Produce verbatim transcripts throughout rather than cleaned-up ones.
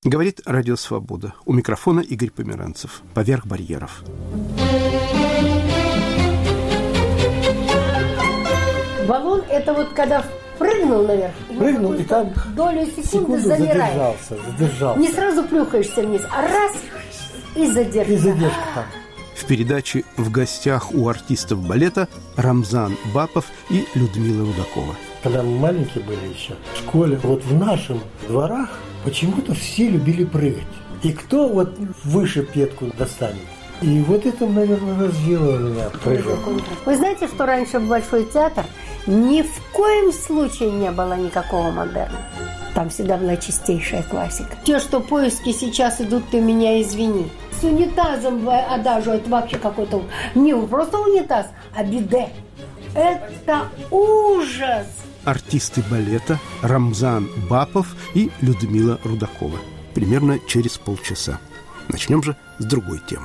Говорит Радио Свобода. У микрофона Игорь Померанцев. «Поверх барьеров». Баллон – это вот когда прыгнул наверх, прыгнул и там долю секунды замираешь. задержался, задержался. Не сразу плюхаешься вниз, а раз и задержка. И задержка там. В передаче «В гостях у артистов балета» Рамзан Бапов и Людмила Рудакова. Когда мы маленькие были еще в школе, вот в наших дворах почему-то все любили прыгать. И кто вот выше петку достанет? И вот это, наверное, развило меня прыжок. Вы знаете, что раньше в Большой театр ни в коем случае не было никакого модерна. Там всегда была чистейшая классика. Те, что поиски сейчас идут, ты меня извини. С унитазом адажу, это вообще какой-то... Не просто унитаз, а биде. Это ужас! Артисты балета Рамзан Бапов и Людмила Рудакова. Примерно через полчаса. Начнем же с другой темы.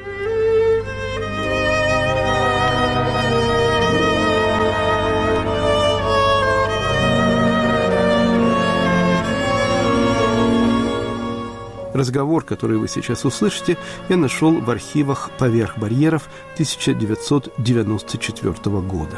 Разговор, который вы сейчас услышите, я нашел в архивах «Поверх барьеров» тысяча девятьсот девяносто четвёртого года.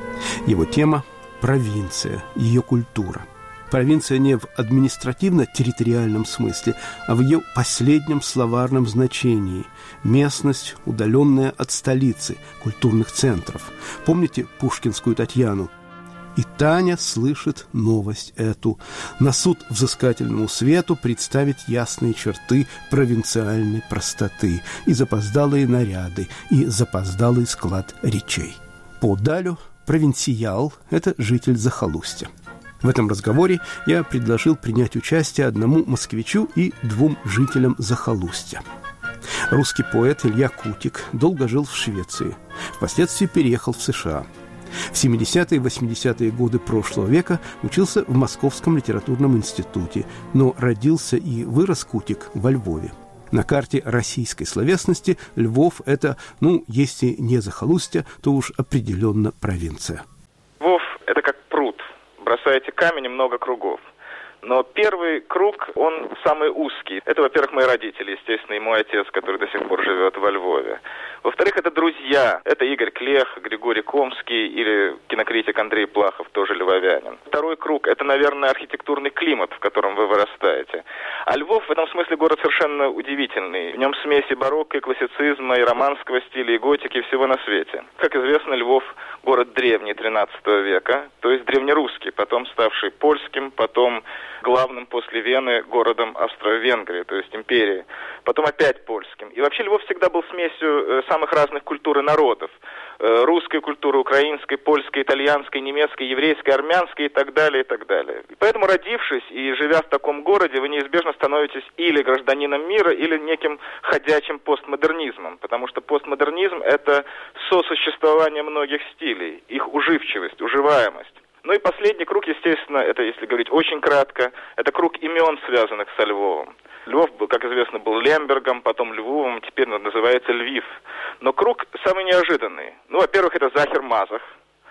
Его тема – провинция, ее культура. Провинция не в административно-территориальном смысле, а в ее последнем словарном значении – местность, удаленная от столицы, культурных центров. Помните пушкинскую Татьяну? И Таня слышит новость эту. На суд взыскательному свету представить ясные черты провинциальной простоты и запоздалые наряды, и запоздалый склад речей. Подалю провинциал – это житель захолустья. В этом разговоре я предложил принять участие одному москвичу и двум жителям захолустья. Русский поэт Илья Кутик долго жил в Швеции, впоследствии переехал в США. В семидесятые и восьмидесятые годы прошлого века учился в Московском литературном институте, но родился и вырос Кутик во Львове. На карте российской словесности Львов – это, ну, если не захолустье, то уж определенно провинция. Львов – это как пруд. Бросаете камень и много кругов. Но первый круг, он самый узкий. Это, во-первых, мои родители, естественно, и мой отец, который до сих пор живет во Львове. Во-вторых, это друзья. Это Игорь Клех, Григорий Комский или кинокритик Андрей Плахов, тоже львовянин. Второй круг – это, наверное, архитектурный климат, в котором вы вырастаете. А Львов в этом смысле город совершенно удивительный. В нем смеси барокко и классицизма, и романского стиля, и готики, и всего на свете. Как известно, Львов – город древний, тринадцатого века, то есть древнерусский, потом ставший польским, потом главным после Вены городом Австро-Венгрии, то есть империи, потом опять польским. И вообще Львов всегда был смесью самых разных культур и народов. Русской культуры, украинской, польской, итальянской, немецкой, еврейской, армянской и так далее, и так далее. И поэтому, родившись и живя в таком городе, вы неизбежно становитесь или гражданином мира, или неким ходячим постмодернизмом, потому что постмодернизм – это сосуществование многих стилей, их уживчивость, уживаемость. Ну и последний круг, естественно, это, если говорить очень кратко, это круг имен, связанных со Львовом. Львов, как известно, был Лембергом, потом Львовом, теперь называется Львив. Но круг самый неожиданный. Ну, во-первых, это Захер Мазах.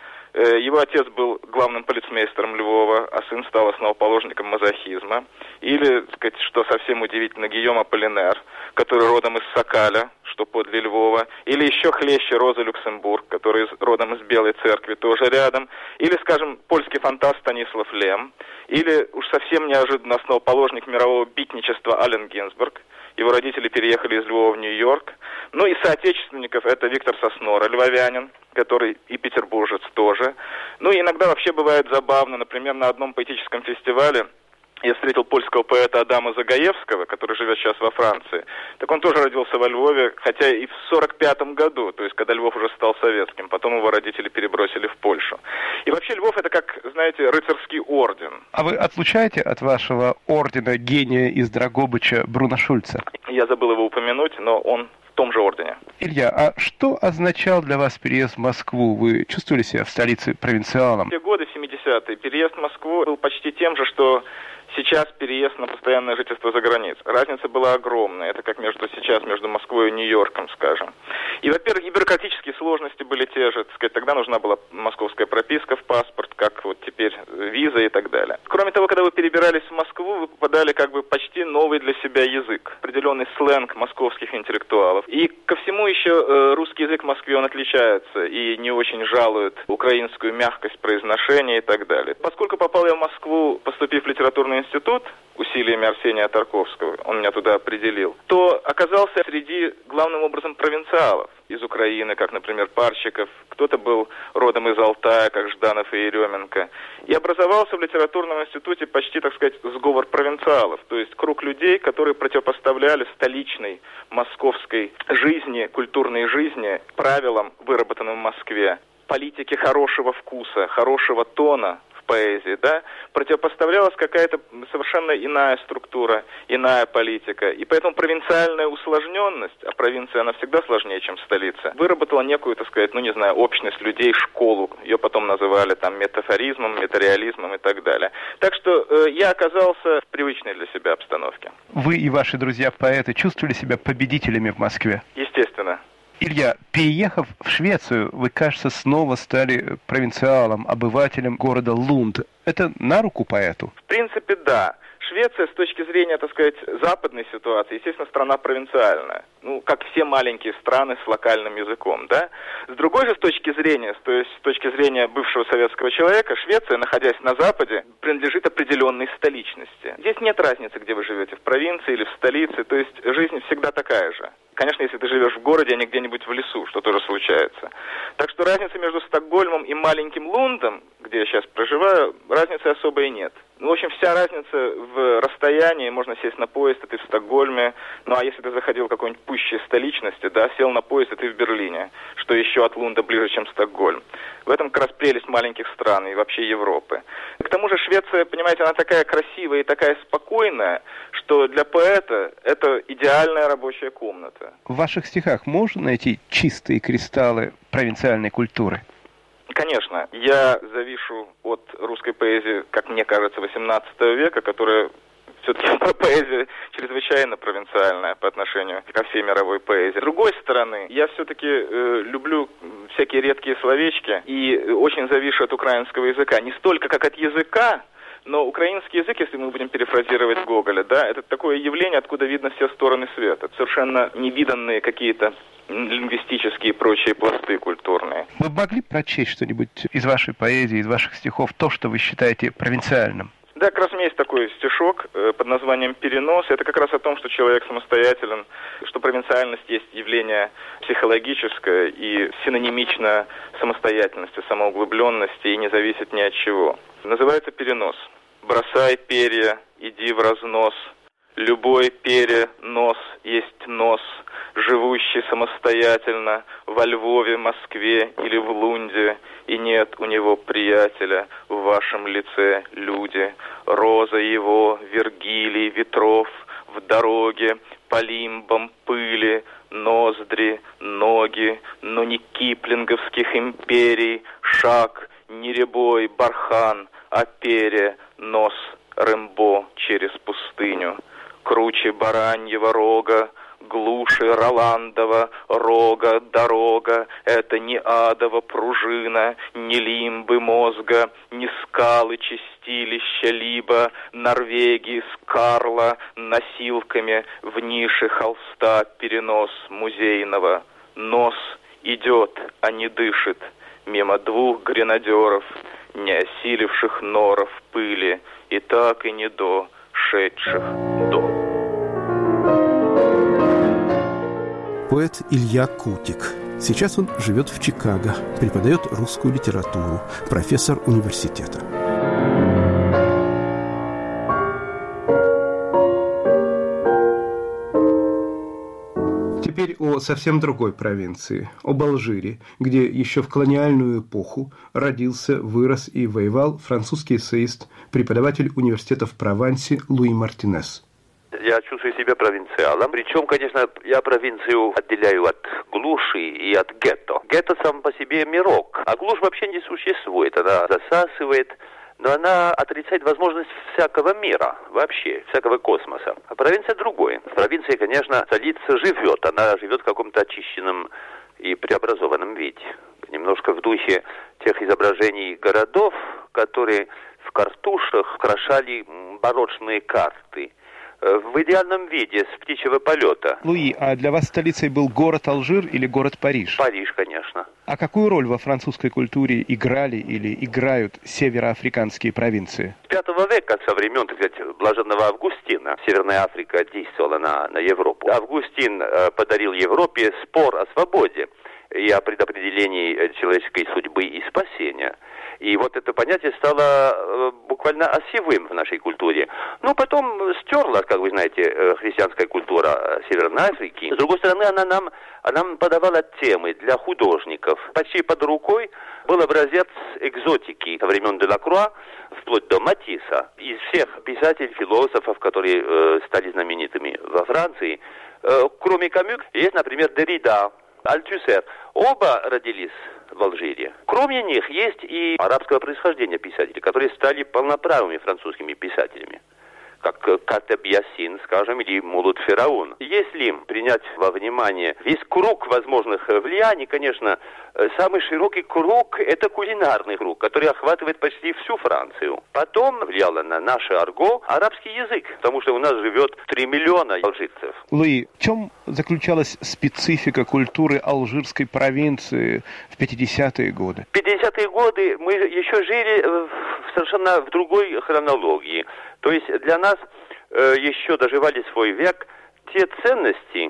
Его отец был главным полицмейстером Львова, а сын стал основоположником мазохизма. Или, так сказать, что совсем удивительно, Гийом Аполлинер, который родом из Сокаля, что подле Львова. Или еще хлеще Роза Люксембург, который родом из Белой Церкви, тоже рядом. Или, скажем, польский фантаст Станислав Лем. Или, уж совсем неожиданно, основоположник мирового битничества Аллен Гинзбург. Его родители переехали из Львова в Нью-Йорк. Ну и соотечественников это Виктор Соснора, львовянин, который и петербуржец тоже. Ну и иногда вообще бывает забавно. Например, на одном поэтическом фестивале я встретил польского поэта Адама Загаевского, который живет сейчас во Франции. Так он тоже родился во Львове, хотя и в сорок пятом году, то есть когда Львов уже стал советским. Потом его родители перебросили в Польшу. И вообще Львов это как, знаете, рыцарский орден. А вы отлучаете от вашего ордена гения из Драгобыча Бруно Шульца? Я забыл его упомянуть, но он в том же ордене. Илья, а что означал для вас переезд в Москву? Вы чувствовали себя в столице провинциалом? В те годы, в семидесятые, переезд в Москву был почти тем же, что сейчас переезд на постоянное жительство за границей. Разница была огромная. Это как между сейчас между Москвой и Нью-Йорком, скажем. И, во-первых, и бюрократические сложности были те же. Так сказать, тогда нужна была московская прописка в паспорт, как вот теперь виза и так далее. Кроме того, когда вы перебирались в Москву, вы попадали как бы почти новый для себя язык. Определенный сленг московских интеллектуалов. И ко всему еще э, русский язык в Москве, он отличается и не очень жалует украинскую мягкость произношения и так далее. Поскольку попал я в Москву, поступив в литературный институт, усилиями Арсения Тарковского, он меня туда определил, то оказался среди, главным образом, провинциалов из Украины, как, например, Парщиков, кто-то был родом из Алтая, как Жданов и Еременко, и образовался в литературном институте почти, так сказать, сговор провинциалов, то есть круг людей, которые противопоставляли столичной московской жизни, культурной жизни, правилам, выработанным в Москве, политике хорошего вкуса, хорошего тона в поэзии, да, противопоставлялась какая-то совершенно иная структура, иная политика. И поэтому провинциальная усложненность, а провинция она всегда сложнее, чем столица, выработала некую, так сказать, ну не знаю, общность людей, школу. Ее потом называли там метафоризмом, метареализмом и так далее. Так что э, я оказался в привычной для себя обстановке. Вы и ваши друзья-поэты чувствовали себя победителями в Москве? Естественно. Илья, переехав в Швецию, вы, кажется, снова стали провинциалом, обывателем города Лунд. Это на руку поэту? В принципе, да. Швеция, с точки зрения, так сказать, западной ситуации, естественно, страна провинциальная. Ну, как все маленькие страны с локальным языком, да? С другой же, с точки зрения, то есть с точки зрения бывшего советского человека, Швеция, находясь на Западе, принадлежит определенной столичности. Здесь нет разницы, где вы живете, в провинции или в столице, то есть жизнь всегда такая же. Конечно, если ты живешь в городе, а не где-нибудь в лесу, что тоже случается. Так что разницы между Стокгольмом и маленьким Лундом, где я сейчас проживаю, разницы особой нет. Ну, в общем, вся разница в расстоянии, можно сесть на поезд, и ты в Стокгольме, ну, а если ты заходил в какой-нибудь пущей столичности, да, сел на поезд, и ты в Берлине, что еще от Лунда ближе, чем Стокгольм. В этом как раз прелесть маленьких стран и вообще Европы. К тому же Швеция, понимаете, она такая красивая и такая спокойная, что для поэта это идеальная рабочая комната. В ваших стихах можно найти чистые кристаллы провинциальной культуры? Конечно. Я завишу от русской поэзии, как мне кажется, восемнадцатого века, которая все-таки поэзия чрезвычайно провинциальная по отношению ко всей мировой поэзии. С другой стороны, я все-таки э, люблю всякие редкие словечки и очень завишу от украинского языка. Не столько как от языка, но украинский язык, если мы будем перефразировать Гоголя, да, это такое явление, откуда видно все стороны света. Совершенно невиданные какие-то лингвистические и прочие пласты культурные. Вы могли прочесть что-нибудь из вашей поэзии, из ваших стихов, то, что вы считаете провинциальным? Да, как раз у меня есть такой стишок э, под названием «Перенос». Это как раз о том, что человек самостоятелен, что провинциальность есть явление психологическое и синонимично самостоятельности, самоуглубленности и не зависит ни от чего. Называется «Перенос». «Бросай перья, иди в разнос. Любой перенос есть нос, живущий самостоятельно во Львове, Москве или в Лунде, и нет у него приятеля в вашем лице, люди. Роза его, Вергилий, ветров, в дороге, по лимбам пыли, ноздри, ноги, но не киплинговских империй, шаг, не рябой бархан, а перья, нос, Рэмбо через пустыню. Круче бараньего рога, глуше Роландова рога, дорога, это не адова пружина, не лимбы мозга, не скалы чистилища, либо Норвегии с Карла носилками в нише холста перенос музейного. Нос идет, а не дышит, мимо двух гренадеров, не осиливших норов пыли, и так и не до шедших до. Поэт Илья Кутик. Сейчас он живет в Чикаго, преподает русскую литературу, профессор университета. Теперь о совсем другой провинции, об Алжире, где еще в колониальную эпоху родился, вырос и воевал французский эссеист, преподаватель университета в Провансе Луи Мартинес. Я чувствую себя провинциалом. Причем, конечно, я провинцию отделяю от глуши и от гетто. Гетто сам по себе мирок, а глушь вообще не существует. Она засасывает, но она отрицает возможность всякого мира, вообще, всякого космоса. А провинция другое. В провинции, конечно, столица живет, она живет в каком-то очищенном и преобразованном виде. Немножко в духе тех изображений городов, которые в картушах украшали барочные карты. В идеальном виде, с птичьего полета. Луи, а для вас столицей был город Алжир или город Париж? Париж, конечно. А какую роль во французской культуре играли или играют североафриканские провинции? С пятого века, со времен, так сказать, блаженного Августина, Северная Африка действовала на, на Европу. Августин э, подарил Европе спор о свободе и о предопределении человеческой судьбы и спасения. И вот это понятие стало э, буквально осевым в нашей культуре. Но потом стерла, как вы знаете, э, христианская культура Северной Африки. С другой стороны, она нам, она нам подавала темы для художников. Почти под рукой был образец экзотики со времен Делакруа, вплоть до Матисса. Из всех писателей, философов, которые э, стали знаменитыми во Франции, э, кроме Камю, есть, например, Деррида, Альтюсер. Оба родились в Алжире. Кроме них есть и арабского происхождения писатели, которые стали полноправными французскими писателями, как Катеб Ясин, скажем, или Мулут Фераун. Если принять во внимание весь круг возможных влияний, конечно, самый широкий круг – это кулинарный круг, который охватывает почти всю Францию. Потом влияло на наше арго арабский язык, потому что у нас живет три миллиона алжирцев. Луи, в чем заключалась специфика культуры алжирской провинции в пятидесятые годы? В пятидесятые годы мы еще жили в совершенно в другой хронологии. То есть для нас э, еще доживали свой век те ценности,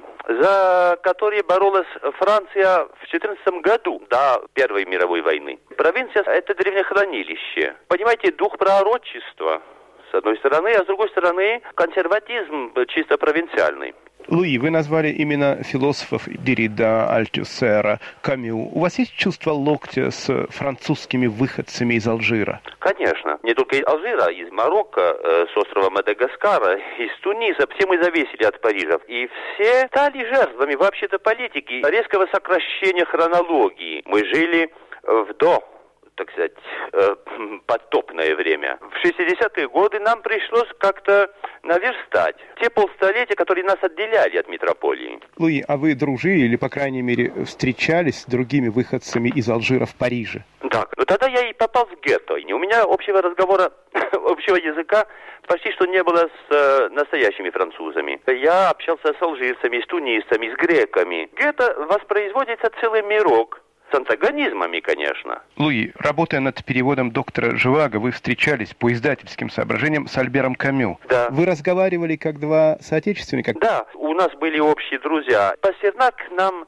за которые боролась Франция в четырнадцатом году, до Первой мировой войны. Провинция – это древнехранилище. Понимаете, дух пророчества, с одной стороны, а с другой стороны, консерватизм чисто провинциальный. Луи, вы назвали именно философов Деррида, Альтюсера, Камю. У вас есть чувство локтя с французскими выходцами из Алжира? Конечно. Не только из Алжира, из Марокко, э, с острова Мадагаскара, из Туниса. Все мы зависели от Парижа. И все стали жертвами вообще-то политики, резкого сокращения хронологии. Мы жили в до... так сказать, э, потопное время. В шестидесятые годы нам пришлось как-то наверстать те полстолетия, которые нас отделяли от метрополии. Луи, а вы дружили или, по крайней мере, встречались с другими выходцами из Алжира в Париже? Так, ну тогда я и попал в гетто. И у меня общего разговора, общего языка почти что не было с э, настоящими французами. Я общался с алжирцами, с тунисцами, с греками. Гетто воспроизводится целый мирок. С антагонизмами, конечно. Луи, работая над переводом доктора Живаго, вы встречались по издательским соображениям с Альбером Камю. Да. Вы разговаривали как два соотечественника? Да, у нас были общие друзья. Пастернак нам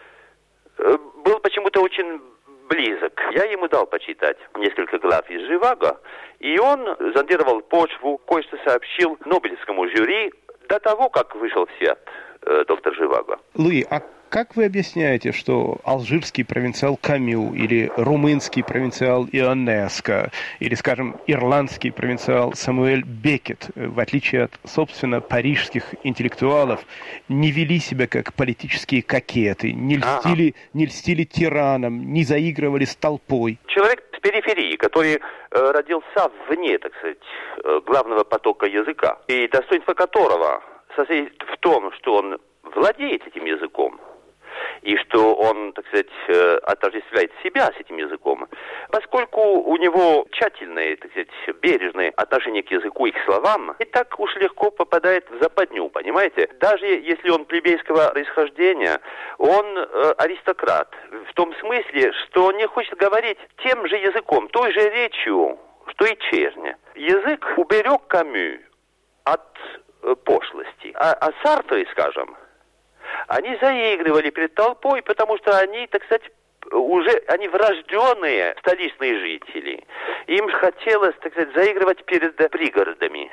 э, был почему-то очень близок. Я ему дал почитать несколько глав из Живаго, и он зондировал почву, кое-что сообщил Нобелевскому жюри до того, как вышел в свет э, доктор Живаго. Луи, а как вы объясняете, что алжирский провинциал Камю или румынский провинциал Ионеско или, скажем, ирландский провинциал Самуэль Беккет, в отличие от, собственно, парижских интеллектуалов, не вели себя как политические кокеты, не льстили, не льстили тиранам, не заигрывали с толпой? Человек с периферии, который э, родился вне, так сказать, э, главного потока языка, и достоинство которого состоит в том, что он владеет этим языком, и что он, так сказать, отождествляет себя с этим языком, поскольку у него тщательное, так сказать, бережное отношение к языку и к словам, и так уж легко попадает в западню, понимаете? Даже если он плебейского происхождения, он э, аристократ, в том смысле, что не хочет говорить тем же языком, той же речью, что и черня. Язык уберег Камю от э, пошлости, а, а Сартры, скажем, они заигрывали перед толпой, потому что они, так сказать, уже они врожденные столичные жители. Им хотелось, так сказать, заигрывать перед пригородами,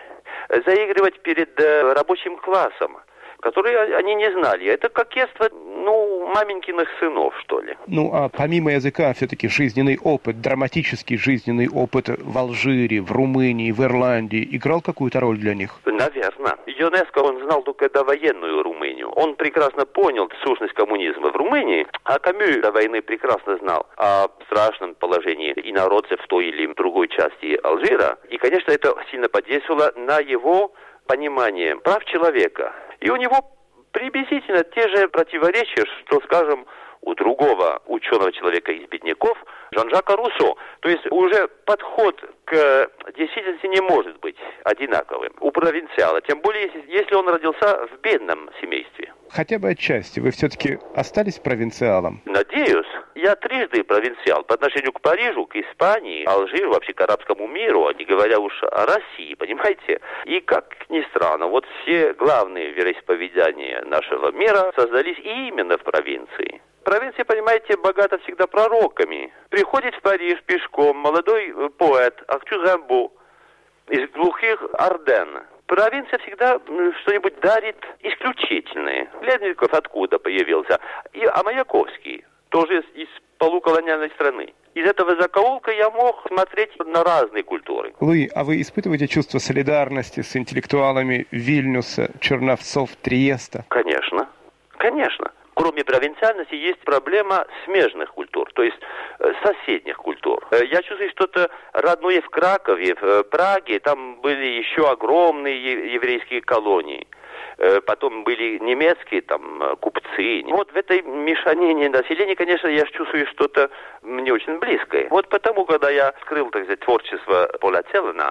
заигрывать перед рабочим классом, которые они не знали. Это кокетство, ну, маменькиных сынов, что ли. Ну, а помимо языка, все-таки жизненный опыт, драматический жизненный опыт в Алжире, в Румынии, в Ирландии играл какую-то роль для них? Наверное. ЮНЕСКО, он знал только довоенную Румынию. Он прекрасно понял сущность коммунизма в Румынии, а Камю до войны прекрасно знал о страшном положении инородцев в той или другой части Алжира. И, конечно, это сильно подействовало на его понимание прав человека. И у него приблизительно те же противоречия, что, скажем, у другого ученого человека из бедняков, Жан-Жака Руссо. То есть уже подход к действительности не может быть одинаковым у провинциала. Тем более, если он родился в бедном семействе. Хотя бы отчасти. Вы все-таки остались провинциалом? Надеюсь. Я трижды провинциал по отношению к Парижу, к Испании, Алжиру, вообще к арабскому миру, а не говоря уж о России, понимаете? И как ни странно, вот все главные вероисповедания нашего мира создались именно в провинции. Провинция, понимаете, богата всегда пророками. Приходит в Париж пешком молодой поэт Артюр Rimbaud из глухих Арденн. Провинция всегда что-нибудь дарит исключительное. Ледников откуда появился? И, а Маяковский тоже из полуколониальной страны. Из этого закоулка я мог смотреть на разные культуры. Луи, а вы испытываете чувство солидарности с интеллектуалами Вильнюса, Черновцов, Триеста? Конечно, конечно. Кроме провинциальности есть проблема смежных культур, то есть э, соседних культур. Э, я чувствую что-то родное в Кракове, в э, Праге, там были еще огромные е- еврейские колонии. Э, потом были немецкие там э, купцы. Вот в этой мешанине населения, конечно, я чувствую что-то мне очень близкое. Вот потому, когда я открыл, так сказать, творчество Поля Целлена,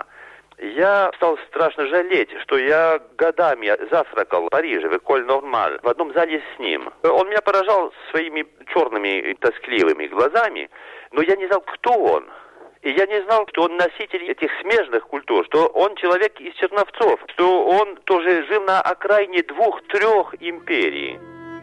я стал страшно жалеть, что я годами завтракал в Париже, в Эколь Нормаль, в одном зале с ним. Он меня поражал своими черными тоскливыми глазами, но я не знал, кто он. И я не знал, что он носитель этих смежных культур, что он человек из Черновцов, что он тоже жил на окраине двух-трех империй.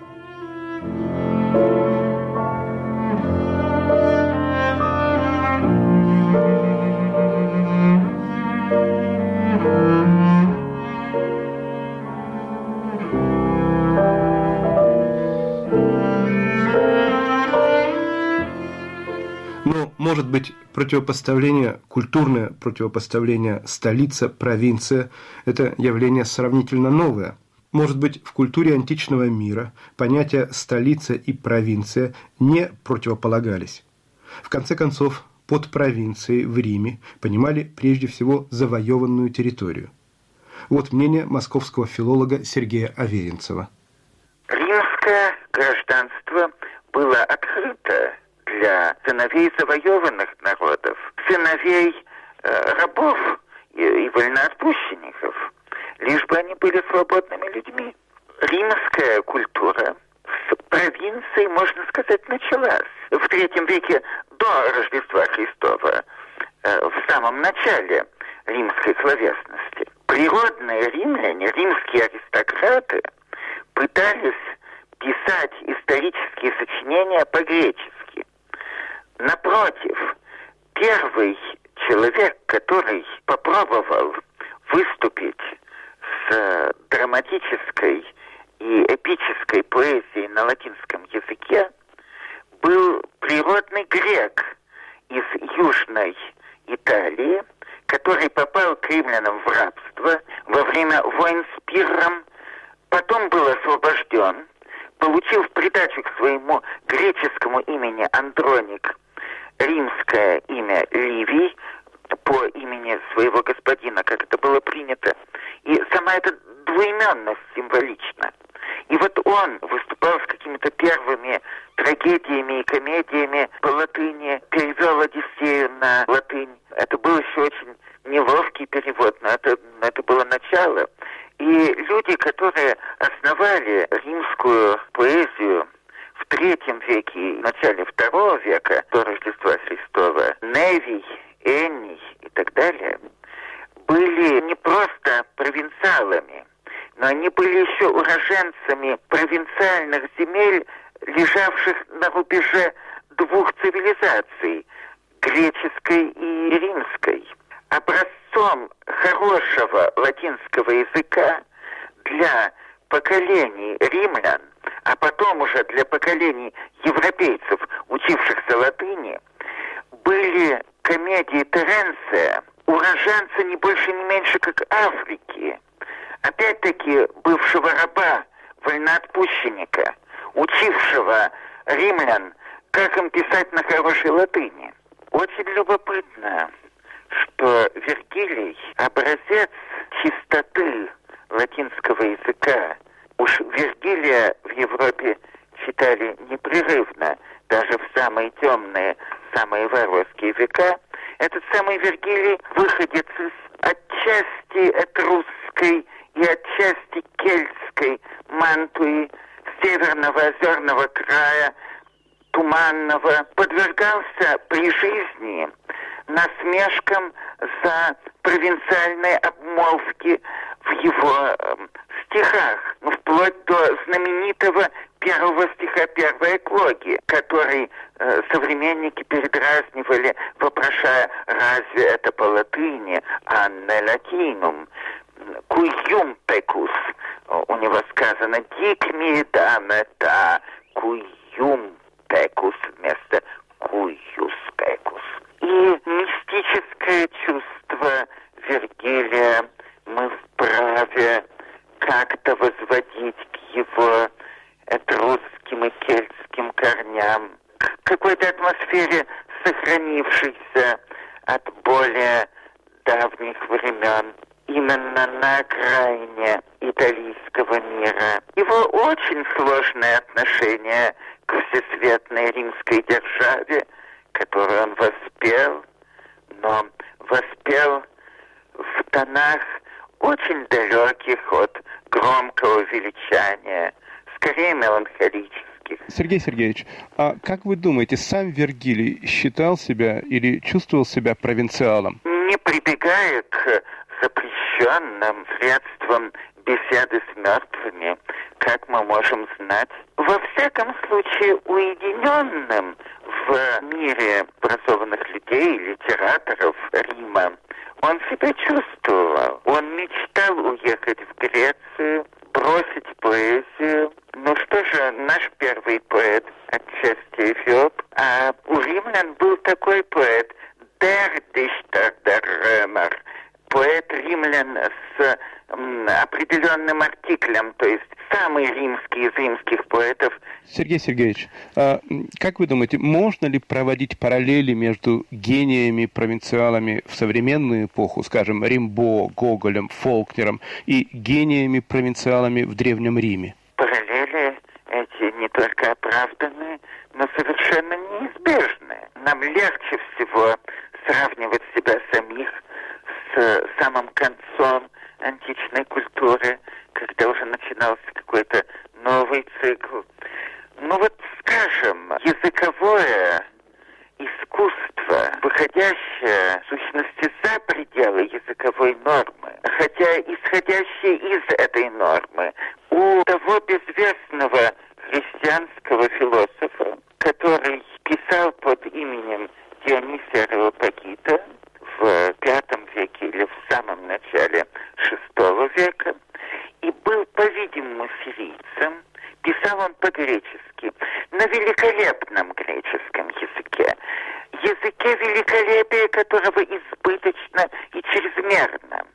Но, может быть, противопоставление, культурное противопоставление столица-провинция – это явление сравнительно новое. Может быть, в культуре античного мира понятия «столица» и «провинция» не противополагались. В конце концов, под провинцией в Риме понимали прежде всего завоеванную территорию. Вот мнение московского филолога Сергея Аверинцева. Римское гражданство было открыто для сыновей завоеванных народов, сыновей э, рабов и, и вольноотпущенников, лишь бы они были свободными людьми. Римская культура с провинцией, можно сказать, началась в третьем веке до Рождества Христова, э, в самом начале римской словесности. Природные римляне, римские аристократы, пытались писать исторические сочинения по-гречески. Напротив, первый человек, который попробовал выступить с драматической и эпической поэзией на латинском языке, был природный грек из Южной Италии, который попал к римлянам в рабство во время войн с Пирром, потом был освобожден, получил в придачу к своему греческому имени Андроник римское имя Ливий по имени своего господина, как это было принято. И сама эта двуименность символична. И вот он выступал с какими-то первыми трагедиями и комедиями по латыни, перевел Одиссею на латынь. Это был еще очень неловкий перевод, но это, это было начало. И люди, которые основали римскую поэзию в третьем веке и начале второго века до Рождества Христова, Невий, Энний и так далее, были не просто провинциалами, но они были еще уроженцами провинциальных земель, лежавших на рубеже двух цивилизаций – греческой и римской. Образцом хорошего латинского языка для поколений римлян, а потом уже для поколений европейцев, учившихся латыни, были комедии Теренция, уроженца не больше не меньше как Африки, опять-таки бывшего раба, вольноотпущенника, учившего римлян, как им писать на хорошей латыни. Очень любопытно, что Вергилий – образец чистоты латинского языка. Уж Вергилия в Европе читали непрерывно, даже в самые темные, самые варварские века. Этот самый Вергилий выходец из отчасти этрусской и отчасти кельтской Мантуи, северного озерного края, туманного, подвергался при жизни насмешкам за провинциальные обмолвки в его э, стихах, ну, вплоть до знаменитого первого стиха первой эклогии, который э, современники передразнивали, вопрошая, разве это по латыни, а не латинум, куюм пекус, у него сказано, дик ми дамета, куюм пекус вместо куюс пекус. И мистическое чувство Вергилия мы вправе как-то возводить к его этрусским и кельтским корням, к какой-то атмосфере, сохранившейся от более давних времен, именно на окраине италийского мира. Его очень сложное отношение к всесветной римской державе, которую он воспел, но воспел в тонах очень далеких от громкого величания, скорее меланхолических. Сергей Сергеевич, а как вы думаете, сам Вергилий считал себя или чувствовал себя провинциалом? Не прибегая к запрещенным средствам беседы с мертвыми, как мы можем знать, во всяком случае уединенным в мире образованных людей, литераторов Рима, он себя чувствовал. Он мечтал уехать в Грецию, бросить поэзию. Ну что же, наш первый поэт отчасти эфиоп, а у римлян был такой поэт Der Dichter der Römer, поэт римлян с м, определенным артиклем, то есть самый римский из римских поэтов. Сергей Сергеевич, а как вы думаете, можно ли проводить параллели между гениями-провинциалами в современную эпоху, скажем, Римбо, Гоголем, Фолкнером, и гениями-провинциалами в ДревнемРиме? Параллели эти не только оправданные, но совершенно неизбежны. Нам легче всего сравнивать себя самих с самым концом античной культуры, когда уже начинался какой-то новый цикл. Ну вот, скажем, языковое искусство, выходящее, в сущности, за пределы языковой нормы, хотя исходящее из этой нормы, у того безвестного христианского философа, который писал под именем Дионисия Ареопагита в пятом веке или в самом начале шестого века, и был, по-видимому, сирийцем, писал он по-гречески, на великолепном греческом языке, языке великолепия которого избыточно и чрезмерно,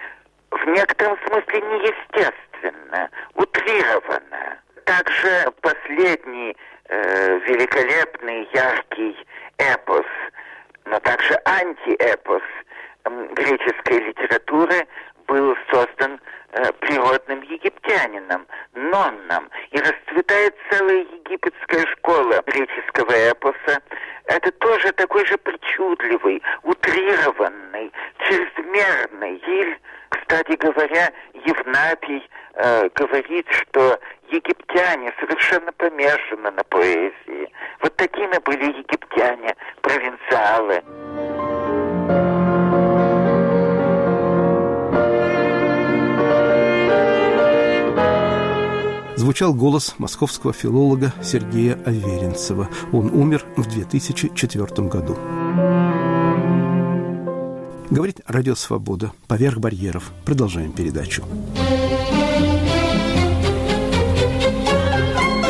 в некотором смысле неестественно, утрированно. Также последний э, великолепный, яркий эпос, но также антиэпос э, греческой литературы был создан э, природным египтянином, Нонном, и расцветает целая египетская школа греческого эпоса. Это тоже такой же причудливый, утрированный, чрезмерный стиль. Кстати говоря, Евнапий э, говорит, что египтяне совершенно помешаны на поэзии. Вот такими были египтяне, провинциалы. Звучал голос московского филолога Сергея Аверинцева. Он умер в две тысячи четвёртом году. Говорит Радио Свобода. Поверх барьеров. Продолжаем передачу.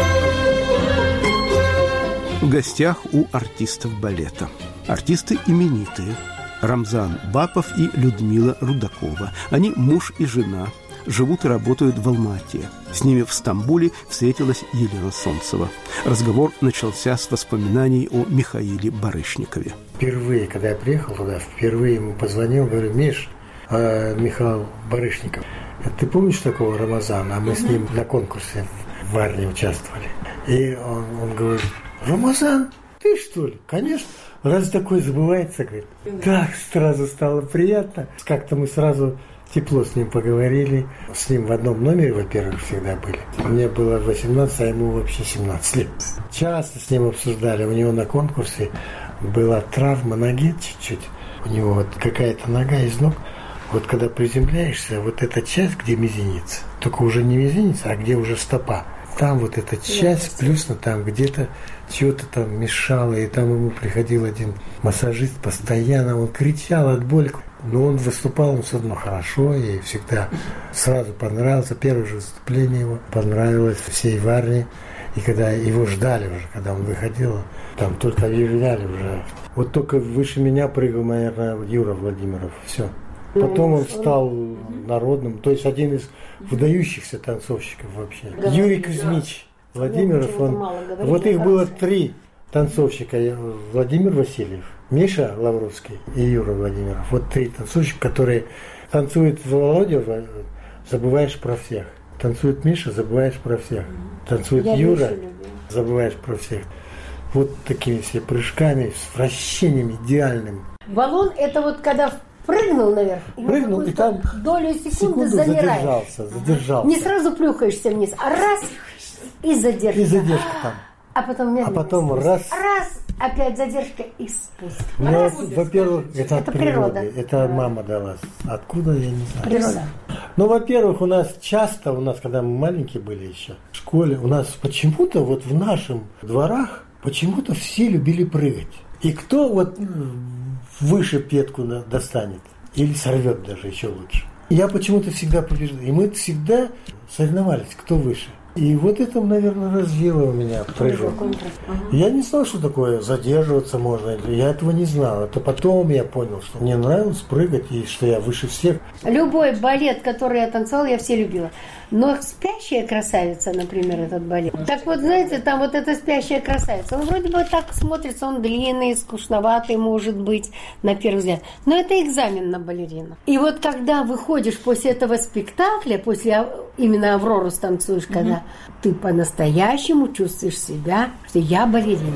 в гостях у артистов балета. Артисты именитые. Рамзан Бапов и Людмила Рудакова. Они муж и жена, живут и работают в Алма-Ате. С ними в Стамбуле встретилась Елена Солнцева. Разговор начался с воспоминаний о Михаиле Барышникове. Впервые, когда я приехал туда, впервые ему позвонил, говорю: Миш, а Михаил Барышников, ты помнишь такого Рамазана? А мы с ним на конкурсе в Варне участвовали. И он, он говорит: Рамазан, ты что ли? Конечно. Раз такое забывается, говорит. Так сразу стало приятно. Как-то мы сразу тепло с ним поговорили. С ним в одном номере, во-первых, всегда были. Мне было восемнадцать, а ему вообще семнадцать лет. Часто с ним обсуждали. У него на конкурсе была травма ноги чуть-чуть. У него вот какая-то нога из ног. Вот когда приземляешься, вот эта часть, где мизинец, только уже не мизинец, а где уже стопа. Там вот эта часть, плюс там где-то чего-то там мешало, и там ему приходил один массажист постоянно, он кричал от боли. Но он выступал, он все равно хорошо, и всегда сразу понравился. Первое же выступление его понравилось всей Варне. И когда его ждали уже, когда он выходил, там только объявляли уже. Вот только выше меня прыгал, наверное, Юра Владимиров, все. Потом он стал народным, то есть один из выдающихся танцовщиков вообще. Юрий Кузьмич Владимиров, он, вот их было три танцовщика: Владимир Васильев, Миша Лавровский и Юра Владимиров. Вот три танцовщика, которые танцуют Володя, забываешь про всех. Танцует Миша, забываешь про всех. Танцует Я Юра, забываешь про всех. Вот такими все прыжками, с вращением идеальным. Баллон — это вот когда прыгнул наверх, прыгнул и там долю секунды, секунду замираешь. задержался, задержался. Не сразу плюхаешься вниз, а раз и задержка. И задержка там. А потом медленно. А потом спуск. раз. Раз, опять задержка и спуск. Ну, раз, во-первых, это, это от природы. природа. Это Да. мама дала. Откуда, я не знаю. Природа. Ну, во-первых, у нас часто, у нас, когда мы маленькие были еще, в школе, у нас почему-то вот в наших дворах почему-то все любили прыгать. И кто вот выше петку достанет или сорвет даже еще лучше. Я почему-то всегда побеждал. И мы всегда соревновались, кто выше. И вот это, наверное, развило у меня прыжок. Я не знал, что такое задерживаться можно. Я этого не знал. Это потом я понял, что мне нравилось прыгать и что я выше всех. Любой балет, который я танцевала, я все любила. Но «Спящая красавица», например, этот балет. Так вот, знаете, там вот эта «Спящая красавица», он вроде бы так смотрится, он длинный, скучноватый, может быть, на первый взгляд. Но это экзамен на балерину. И вот когда выходишь после этого спектакля, после именно «Аврору» станцуешь, когда mm-hmm. ты по-настоящему чувствуешь себя, что я балерина.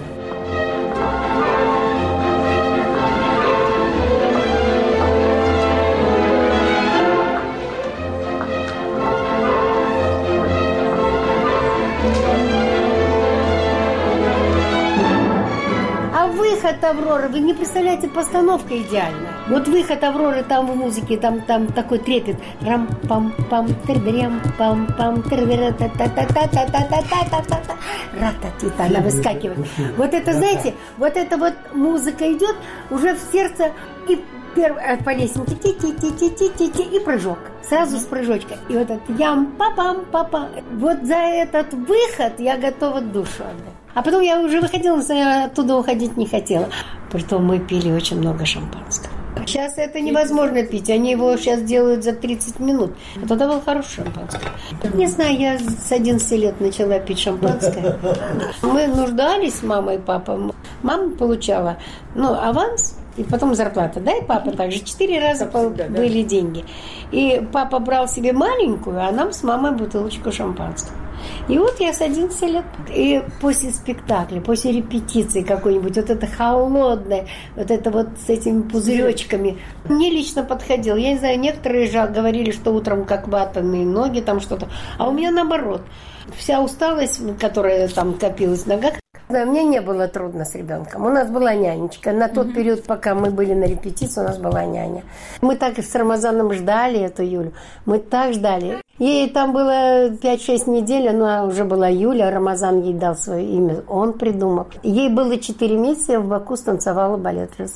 Выход «Авроры», вы не представляете, постановка идеальная. Вот выход «Авроры» там в музыке, там, там такой трепет. Рам-пам-пам, тыр-дрям-пам-пам, тыр-дрям-та-та-та-та-та-та-та-та-та. Ра-та-ти-та, она выскакивает. Вот это, знаете, вот эта вот музыка идет уже в сердце, и первый, по лестнице ти-ти-ти-ти-ти-ти, и прыжок. Сразу с прыжочка. И вот этот ям-па-пам-па-пам. Вот за этот выход я готова душу отдать. А потом я уже выходила, но я оттуда уходить не хотела. Притом мы пили очень много шампанского. Сейчас это невозможно пить. Они его сейчас делают за тридцать минут. А тогда было хорошее шампанское. Не знаю, я с одиннадцати лет начала пить шампанское. Мы нуждались с мамой и папой. Мама получала, ну, аванс. И потом зарплата. Да, и папа также. Четыре раза по- были деньги. И папа брал себе маленькую, а нам с мамой бутылочку шампанского. И вот я с одиннадцати лет. И после спектакля, после репетиции какой-нибудь, вот это холодное, вот это вот с этими пузыречками, мне лично подходило. Я не знаю, некоторые же говорили, что утром как ватаные ноги, там что-то. А у меня наоборот. Вся усталость, которая там копилась в ногах, да, мне не было трудно с ребенком. У нас была нянечка. На тот mm-hmm. период, пока мы были на репетиции, у нас была няня. Мы так с Рамазаном ждали эту Юлю. Мы так ждали. Ей там было пять-шесть недель, она уже была Юля, Рамазан ей дал свое имя, он придумал. Ей было четыре месяца, я в Баку станцевала балет «Рязань».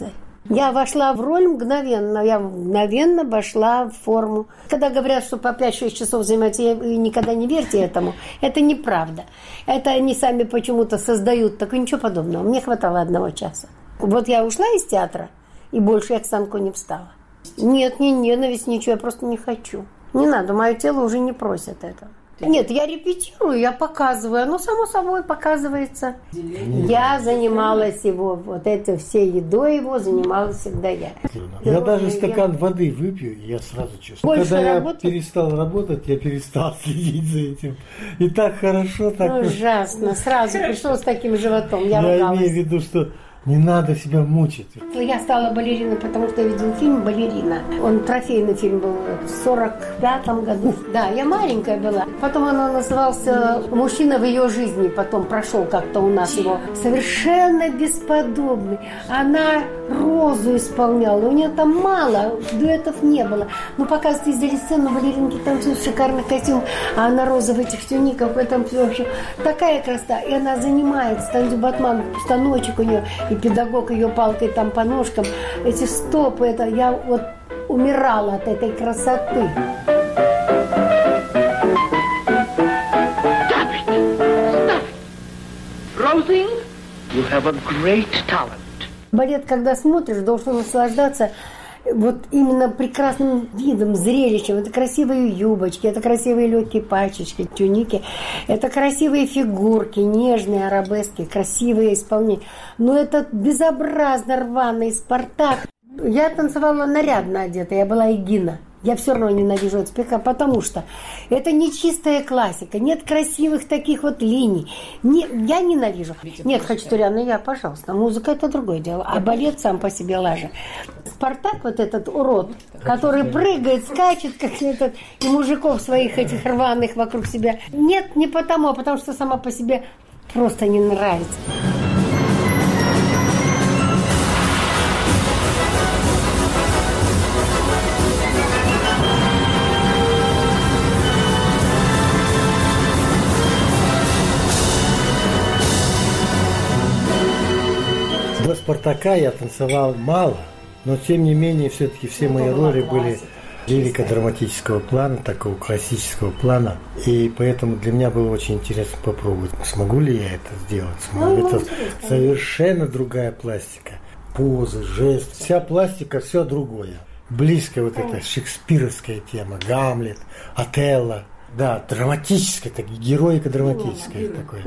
Я вошла в роль мгновенно, я мгновенно вошла в форму. Когда говорят, что по пять-шесть часов занимаются, никогда не верьте этому. Это неправда. Это они сами почему-то создают, так ничего подобного. Мне хватало одного часа. Вот я ушла из театра, и больше я к станку не встала. Нет, не ненависть, ничего, я просто не хочу. Не надо, мое тело уже не просит этого. Нет, я репетирую, я показываю, оно само собой показывается. Я занималась его, вот это всей едой его занималась всегда я. Я даже стакан воды выпью, и я сразу чувствую. Больше Когда работать? я перестал работать, я перестал следить за этим. И так хорошо, так... Ужасно, сразу пришел с таким животом, я Я ругалась. имею в виду, что не надо себя мучить. Я стала балериной, потому что я видела фильм «Балерина». Он трофейный фильм был в сорок пятом году. Да, я маленькая была. Потом он назывался «Мужчина в ее жизни». Потом прошел как-то у нас его. Совершенно бесподобный. Она розу исполняла. У нее там мало, дуэтов не было. Но показывают, издали сцену, балеринки танцуют в шикарных костюмах, а она роза в этих тюниках, в этом все вообще. Такая красота. И она занимается, танцует батман, станочек у нее. И педагог ее палкой там по ножкам. Эти стопы, это я вот умирала от этой красоты. Stop it! Stop it! Rosie, you have a great talent. Балет, когда смотришь, должен наслаждаться вот именно прекрасным видом, зрелищем. Это красивые юбочки, это красивые легкие пачечки, тюники, это красивые фигурки, нежные арабески, красивые исполнения. Но это безобразно рваный «Спартак». Я танцевала нарядно одета, я была Эгина. Я все равно ненавижу этот спектакль, потому что это не чистая классика, нет красивых таких вот линий. Не, я ненавижу. Нет, Хачатурян, я, пожалуйста, музыка это другое дело, а балет сам по себе лажа. Спартак, вот этот урод, который прыгает, скачет, как этот, и мужиков своих этих рваных вокруг себя. Нет, не потому, а потому что сама по себе просто не нравится. До «Спартака» я танцевал мало, но тем не менее все-таки все мои роли были лирико-драматического плана, такого классического плана. И поэтому для меня было очень интересно попробовать, смогу ли я это сделать. Смогу. Это совершенно другая пластика. Позы, жест, вся пластика, все другое. Близкая вот эта шекспировская тема, Гамлет, Отелло. Да, драматическое, так, героико-драматическое такое.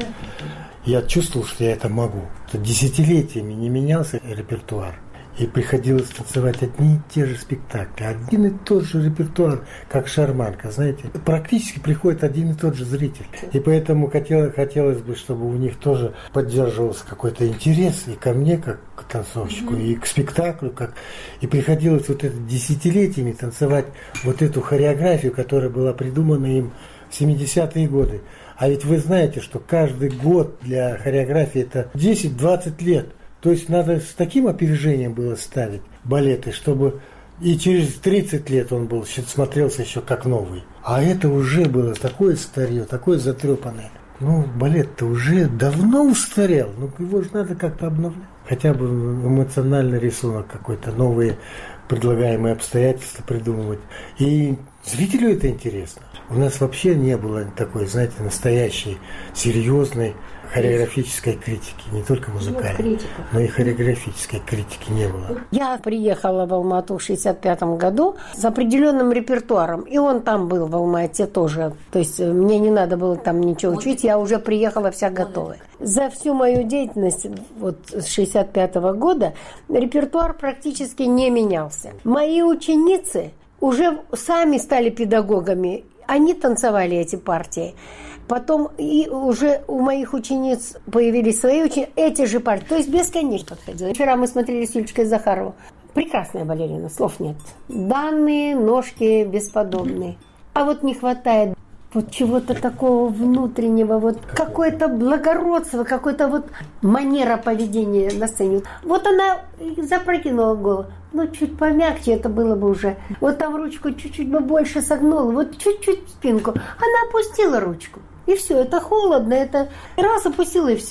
Я чувствовал, что я это могу. Десятилетиями не менялся репертуар. И приходилось танцевать одни и те же спектакли. Один и тот же репертуар, как шарманка, знаете. Практически приходит один и тот же зритель. И поэтому хотелось, хотелось бы, чтобы у них тоже поддерживался какой-то интерес и ко мне, как к танцовщику, mm-hmm. и к спектаклю. Как... И приходилось вот это десятилетиями танцевать вот эту хореографию, которая была придумана им в семидесятые годы. А ведь вы знаете, что каждый год для хореографии это десять-двадцать лет. То есть надо с таким опережением было ставить балеты, чтобы и через тридцать лет он был, смотрелся еще как новый. А это уже было такое старье, такое затрепанное. Ну, балет-то уже давно устарел, ну его же надо как-то обновлять. Хотя бы эмоциональный рисунок какой-то, новые предлагаемые обстоятельства придумывать. И зрителю это интересно. У нас вообще не было такой, знаете, настоящей, серьезной хореографической критики, не только музыкальной, но и хореографической критики не было. Я приехала в Алмату в шестьдесят пятом году с определенным репертуаром, и он там был в Алма-Ате тоже. То есть мне не надо было там ничего учить, я уже приехала вся готовая. За всю мою деятельность вот с шестьдесят пятого года репертуар практически не менялся. Мои ученицы уже сами стали педагогами, они танцевали эти партии. Потом и уже у моих учениц появились свои ученицы, эти же партии. То есть бесконечно подходило. Вчера мы смотрели с Юлечкой Захаровой. Прекрасная балерина, слов нет. Данные, ножки бесподобные. А вот не хватает вот чего-то такого внутреннего, вот какое-то благородство, какое-то вот манера поведения на сцене. Вот она запрокинула голову. Ну, чуть помягче это было бы уже. Вот там ручку чуть-чуть бы больше согнула, вот чуть-чуть спинку. Она опустила ручку. И все, это холодно, это раз опустила и все.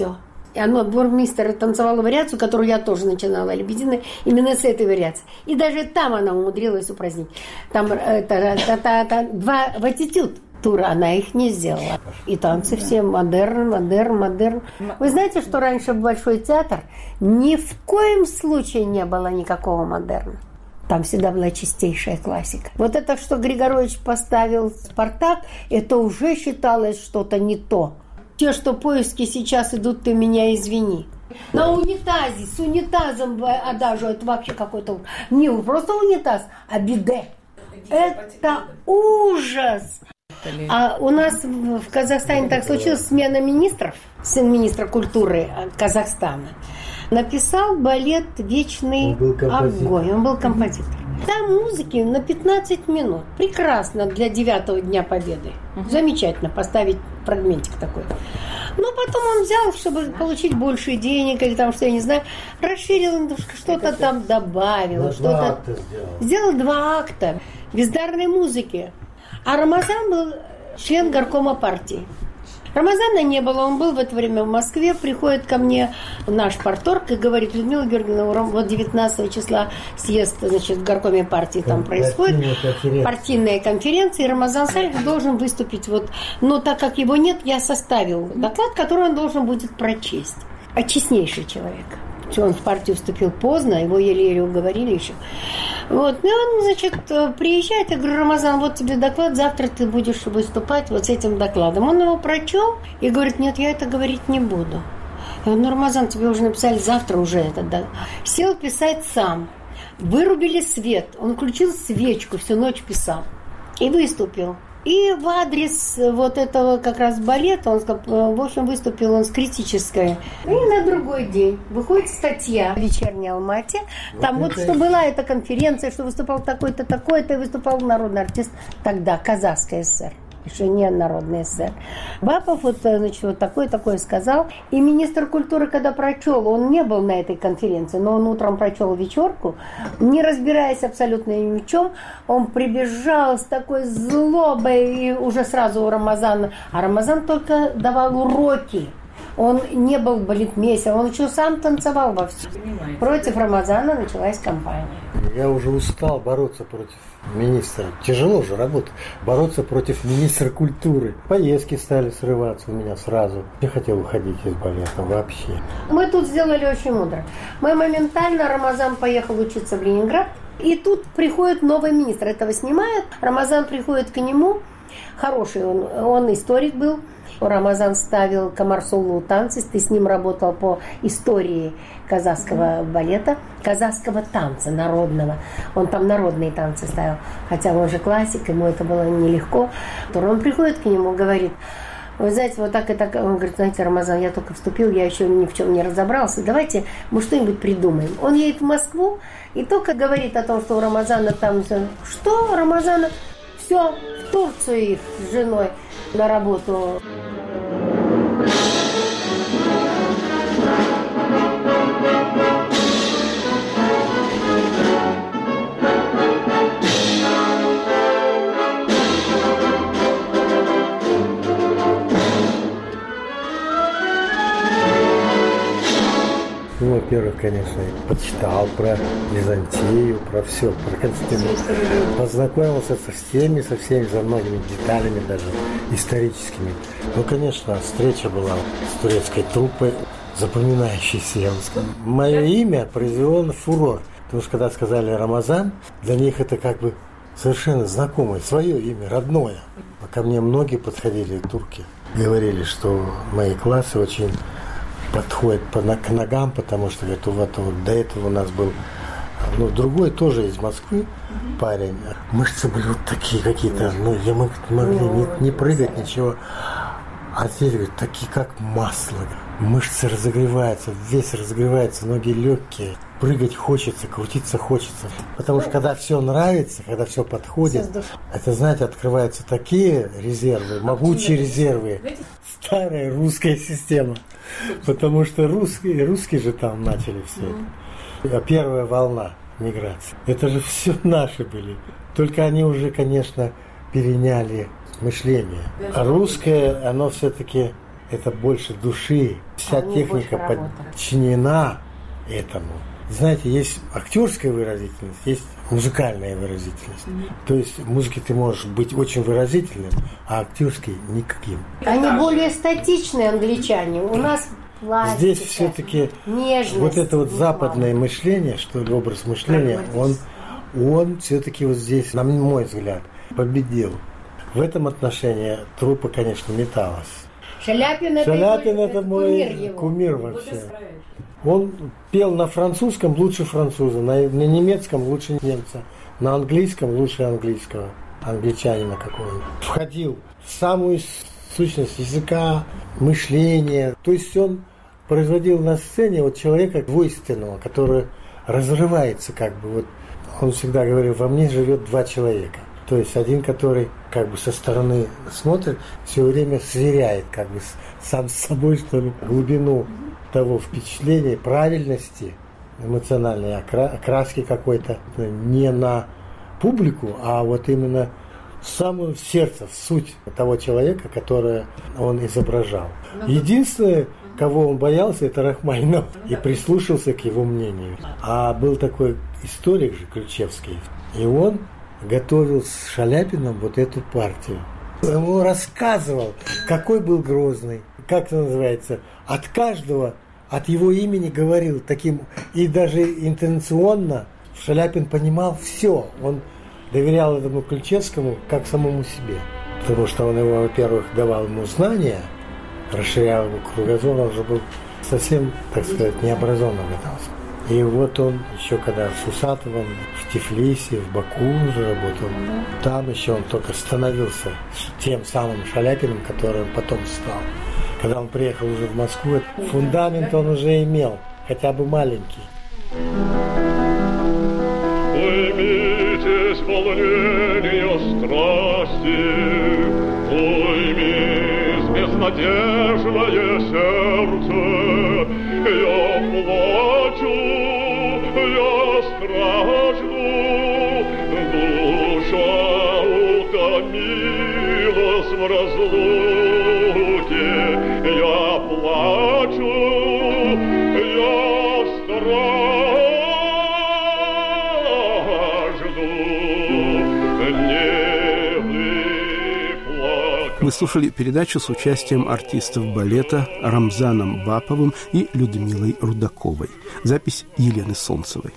И оно, бурмистр танцевала вариацию, которую я тоже начинала, лебединая, именно с этой вариации. И даже там она умудрилась упразднить. Там э, та, та, та, та, два в аттитюд тура, она их не сделала. И танцы все модерн, модерн, модерн. Вы знаете, что раньше в Большой театр ни в коем случае не было никакого модерна. Там всегда была чистейшая классика. Вот это, что Григорович поставил «Спартак», это уже считалось что-то не то. Те, что поиски сейчас идут, ты меня извини. На унитазе, с унитазом адажу, это вообще какой-то... Не просто унитаз, а биде. Это ужас! А у нас в Казахстане так случилось, смена министров, сын министра культуры Казахстана, написал балет «Вечный огонь». Он был композитор. Там музыки на пятнадцать минут. Прекрасно для девятого Дня Победы. Замечательно поставить фрагментик такой. Но потом он взял, чтобы получить больше денег, или там, что я не знаю, расширил, что-то там добавил. Что-то... Сделал два акта бездарной музыки. А Рамазан был член горкома партии. Рамазана не было, он был в это время в Москве, приходит ко мне наш парторг и говорит: Людмила Георгиевна, вот девятнадцатого числа съезд, значит, в горкоме партии там происходит, партийная конференция, и Рамазан Салихов должен выступить. Вот. Но так как его нет, я составил доклад, который он должен будет прочесть. А честнейший человек. Он в партию вступил поздно, его еле-еле уговорили еще. Вот. И он, значит, приезжает, я говорю: Рамазан, вот тебе доклад, завтра ты будешь выступать вот с этим докладом. Он его прочел и говорит: нет, я это говорить не буду. Я говорю: ну, Рамазан, тебе уже написали завтра уже это. Да. Сел писать сам. Вырубили свет. Он включил свечку, всю ночь писал. И выступил. И в адрес вот этого как раз балета, он, в общем, выступил он с критической. И на другой день выходит статья в «Вечерней Алмате». Там вот, вот что была эта конференция, что выступал такой-то, такой-то, и выступал народный артист тогда, Казахская ССР. Еще не Народный СССР. Бабов вот, значит, вот такое-такое сказал. И министр культуры, когда прочел, он не был на этой конференции, но он утром прочел вечерку, не разбираясь абсолютно ни в чем, он прибежал с такой злобой, и уже сразу у Рамазана. А Рамазан только давал уроки. Он не был балетмейстером, он еще сам танцевал вовсю. Против Рамазана началась кампания. Я уже устал бороться против министра. Тяжело же работать. Бороться против министра культуры. Поездки стали срываться у меня сразу. Я хотел уходить из балета вообще. Мы тут сделали очень мудро. Мы моментально, Рамазан поехал учиться в Ленинград. И тут приходит новый министр. Этого снимают. Рамазан приходит к нему. Хороший он, он историк был. Рамазан ставил Камарсулу танцы, ты с ним работал по истории казахского балета, казахского танца народного. Он там народные танцы ставил, хотя он же классик, ему это было нелегко. Он приходит к нему, говорит: вы знаете, вот так и так. Он говорит: знаете, Рамазан, я только вступил, я еще ни в чем не разобрался, давайте мы что-нибудь придумаем. Он едет в Москву и только говорит о том, что у Рамазана там... Что? Рамазана? Все, в Турцию их с женой на работу. Ну, во-первых, конечно, почитал про Византию, про все, про Константинополь. Познакомился со всеми, со всеми, за многими деталями даже историческими. Ну, конечно, встреча была с турецкой труппой, запоминающейся, я бы сказал. Мое имя произвело фурор, потому что когда сказали Рамазан, для них это как бы совершенно знакомое, свое имя, родное. А ко мне многие подходили, турки, говорили, что мои классы очень... подходит к ногам, потому что говорит, вот, вот до этого у нас был, ну, другой тоже из Москвы парень. Мышцы были вот такие какие-то, ну, я мог, могли не, не прыгать, ничего. А здесь, говорит, такие как масло. Мышцы разогреваются, весь разогревается, ноги легкие. Прыгать хочется, крутиться хочется. Потому что когда все нравится, когда все подходит, это, знаете, открываются такие резервы, могучие резервы. Старая русская система. Потому что русские, русские же там начали все. А первая волна миграции. Это же все наши были. Только они уже, конечно, переняли мышление. А русское, оно все-таки это больше души. Вся Они техника подчинена этому. Знаете, есть актерская выразительность, есть музыкальная выразительность. Mm-hmm. То есть в музыке ты можешь быть очень выразительным, а актерской никаким. Они более статичные, англичане. У нас пластика, здесь все-таки нежность, вот это вот западное мышление, что ли, образ мышления, он, он все-таки вот здесь, на мой взгляд, победил. В этом отношении труппа, конечно, металась. Шаляпин это, Шаляпин его, это мой кумир, кумир вообще. Он пел на французском лучше француза, на, на немецком лучше немца, на английском лучше английского, англичанина какого-нибудь. Входил в самую сущность языка, мышления. То есть он производил на сцене вот человека двойственного, который разрывается как бы. Вот он всегда говорил, во мне живет два человека. То есть один, который как бы со стороны смотрит, все время сверяет как бы сам с собой, что ли, глубину того впечатления, правильности эмоциональной окраски какой-то, не на публику, а вот именно в самое сердце, в суть того человека, которого он изображал. Единственное, кого он боялся, это Рахманинов, и прислушался к его мнению. А был такой историк же, Ключевский, и он готовил с Шаляпиным вот эту партию. Он рассказывал, какой был Грозный, как это называется, от каждого, от его имени говорил таким, и даже интонационно Шаляпин понимал все. Он доверял этому Ключевскому как самому себе. Потому что он его, во-первых, давал ему знания, расширял его кругозор, он же был совсем, так сказать, необразованным в этом. И вот он еще когда в Сусатовом, в Тифлисе, в Баку уже работал, там еще он только становился тем самым Шаляпиным, который он потом стал. Когда он приехал уже в Москву, фундамент он уже имел, хотя бы маленький. Уймитесь волнения страсти, уймись безнадежное сердце, я плачу, я стражду, душа утомилась в разлуке, я плачу, я стражду, не выплакать. Вы слушали передачу с участием артистов балета Рамзаном Баповым и Людмилой Рудаковой. Запись Елены Солнцевой.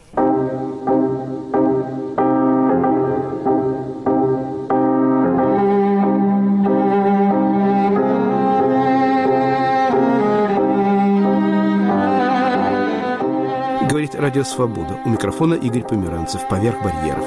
Говорит Радио Свобода. У микрофона Игорь Померанцев. Поверх барьеров.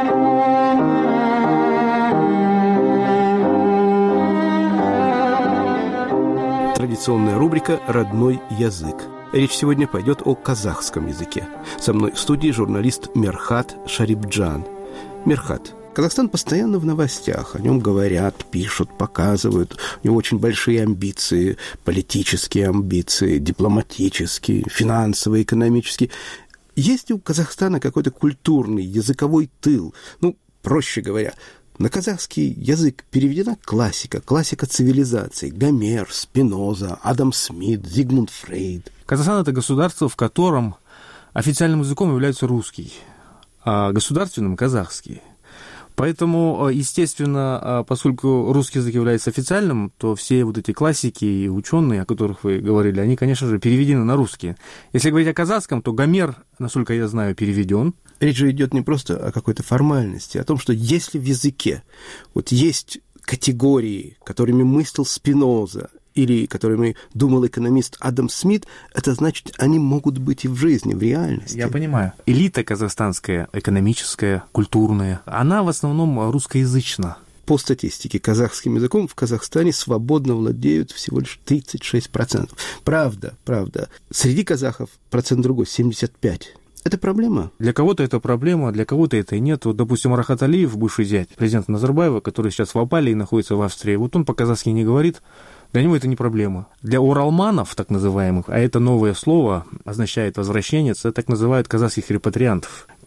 Традиционная рубрика «Родной язык». Речь сегодня пойдет о казахском языке. Со мной в студии журналист Мерхат Шарипджан. Мерхат, Казахстан постоянно в новостях. О нем говорят, пишут, показывают. У него очень большие амбиции, политические амбиции, дипломатические, финансовые, экономические. Есть ли у Казахстана какой-то культурный, языковой тыл? Ну, проще говоря, на казахский язык переведена классика, классика цивилизаций. Гомер, Спиноза, Адам Смит, Зигмунд Фрейд. Казахстан – это государство, в котором официальным языком является русский, а государственным – казахский. Поэтому, естественно, поскольку русский язык является официальным, то все вот эти классики и ученые, о которых вы говорили, они, конечно же, переведены на русский. Если говорить о казахском, то Гомер, насколько я знаю, переведен. Речь же идет не просто о какой-то формальности, а о том, что если в языке вот есть категории, которыми мыслил Спиноза, или которыми думал экономист Адам Смит, это значит, они могут быть и в жизни, в реальности. Я понимаю. Элита казахстанская, экономическая, культурная, она в основном русскоязычна. По статистике, казахским языком в Казахстане свободно владеют всего лишь тридцать шесть процентов. Правда, правда. Среди казахов процент другой, семьдесят пять процентов. Это проблема? Для кого-то это проблема, для кого-то это и нет. Вот, допустим, Рахат Алиев, бывший зять президента Назарбаева, который сейчас в Опале и находится в Австрии, вот он по-казахски не говорит, для него это не проблема. Для уралманов, так называемых, а это новое слово означает возвращенец, это так называют казахских репатриантов,